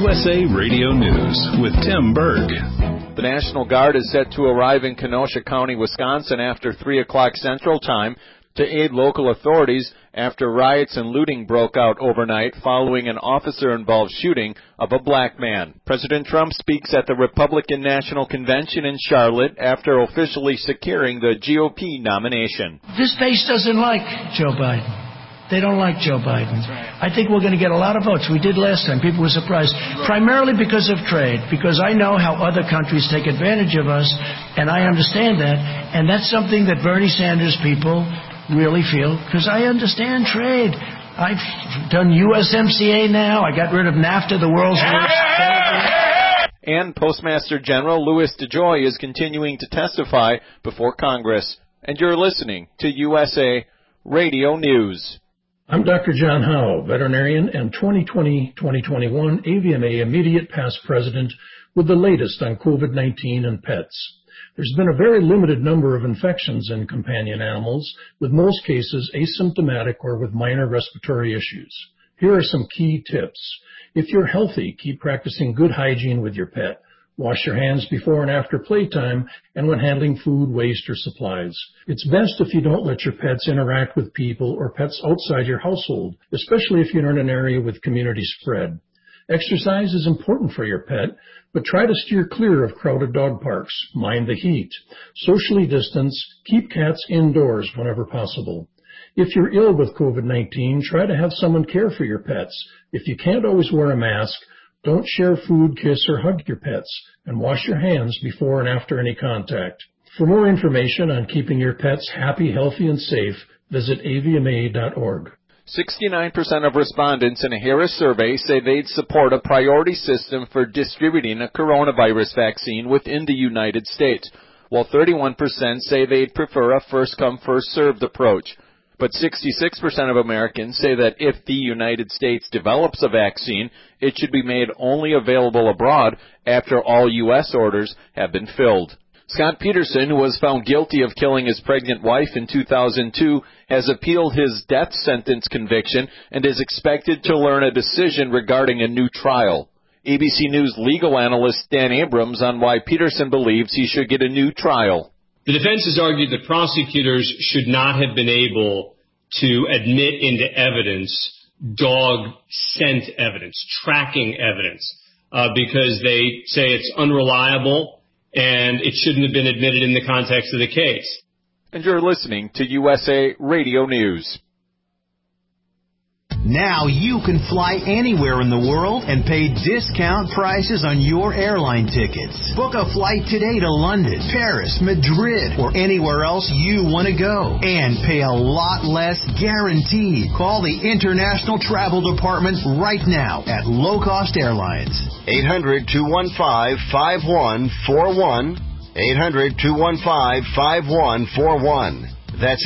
USA Radio News with Tim Berg. The National Guard is set to arrive in Kenosha County, Wisconsin after 3 o'clock Central Time to aid local authorities after riots and looting broke out overnight following an officer-involved shooting of a black man. President Trump speaks at the Republican National Convention in Charlotte after officially securing the GOP nomination. This base doesn't like Joe Biden. They don't like Joe Biden. I think we're going to get a lot of votes. We did last time. People were surprised. Primarily because of trade, because I know how other countries take advantage of us, and I understand that. And that's something that Bernie Sanders people really feel, because I understand trade. I've done USMCA now. I got rid of NAFTA, the world's worst. And Postmaster General Louis DeJoy is continuing to testify before Congress. And you're listening to USA Radio News. I'm Dr. John Howe, veterinarian and 2020-2021 AVMA Immediate Past President with the latest on COVID-19 and pets. There's been a very limited number of infections in companion animals, with most cases asymptomatic or with minor respiratory issues. Here are some key tips. If you're healthy, keep practicing good hygiene with your pet. Wash your hands before and after playtime and when handling food, waste, or supplies. It's best if you don't let your pets interact with people or pets outside your household, especially if you're in an area with community spread. Exercise is important for your pet, but try to steer clear of crowded dog parks. Mind the heat. Socially distance. Keep cats indoors whenever possible. If you're ill with COVID-19, try to have someone care for your pets. If you can't always wear a mask, don't share food, kiss, or hug your pets, and wash your hands before and after any contact. For more information on keeping your pets happy, healthy, and safe, visit avma.org. 69% of respondents in a Harris survey say they'd support a priority system for distributing a coronavirus vaccine within the United States, while 31% say they'd prefer a first-come, first-served approach. But 66% of Americans say that if the United States develops a vaccine, it should be made only available abroad after all U.S. orders have been filled. Scott Peterson, who was found guilty of killing his pregnant wife in 2002, has appealed his death sentence conviction and is expected to learn a decision regarding a new trial. ABC News legal analyst Dan Abrams on why Peterson believes he should get a new trial. The defense has argued that prosecutors should not have been able to admit into evidence dog scent evidence, tracking evidence, because they say it's unreliable and it shouldn't have been admitted in the context of the case. And you're listening to USA Radio News. Now you can fly anywhere in the world and pay discount prices on your airline tickets. Book a flight today to London, Paris, Madrid, or anywhere else you want to go. And pay a lot less guaranteed. Call the International Travel Department right now at Low Cost Airlines. 800-215-5141. 800-215-5141. That's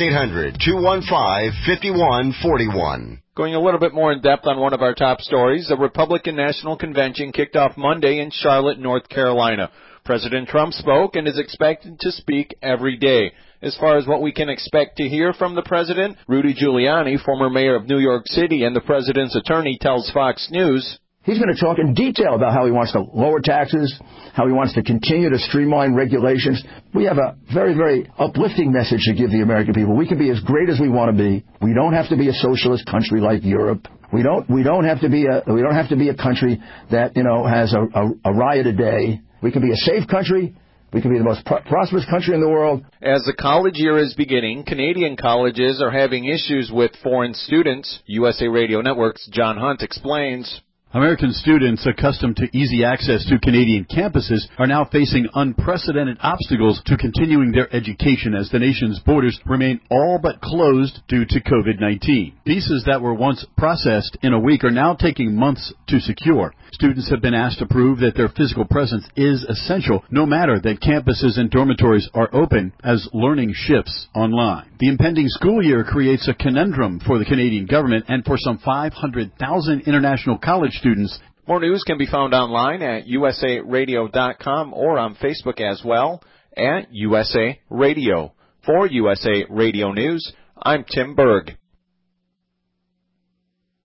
800-215-5141. Going a little bit more in depth on one of our top stories, the Republican National Convention kicked off Monday in Charlotte, North Carolina. President Trump spoke and is expected to speak every day. As far as what we can expect to hear from the president, Rudy Giuliani, former mayor of New York City and the president's attorney, tells Fox News, he's going to talk in detail about how he wants to lower taxes, how he wants to continue to streamline regulations. We have a very, very uplifting message to give the American people. We can be as great as we want to be. We don't have to be a socialist country like Europe. We don't have to be a country that, has a riot a day. We can be a safe country. We can be the most prosperous country in the world. As the college year is beginning, Canadian colleges are having issues with foreign students. USA Radio Network's John Hunt explains. American students accustomed to easy access to Canadian campuses are now facing unprecedented obstacles to continuing their education as the nation's borders remain all but closed due to COVID-19. Visas that were once processed in a week are now taking months to secure. Students have been asked to prove that their physical presence is essential, no matter that campuses and dormitories are open as learning shifts online. The impending school year creates a conundrum for the Canadian government and for some 500,000 international college students. More news can be found online at usaradio.com or on Facebook as well at USA Radio. For USA Radio News, I'm Tim Berg.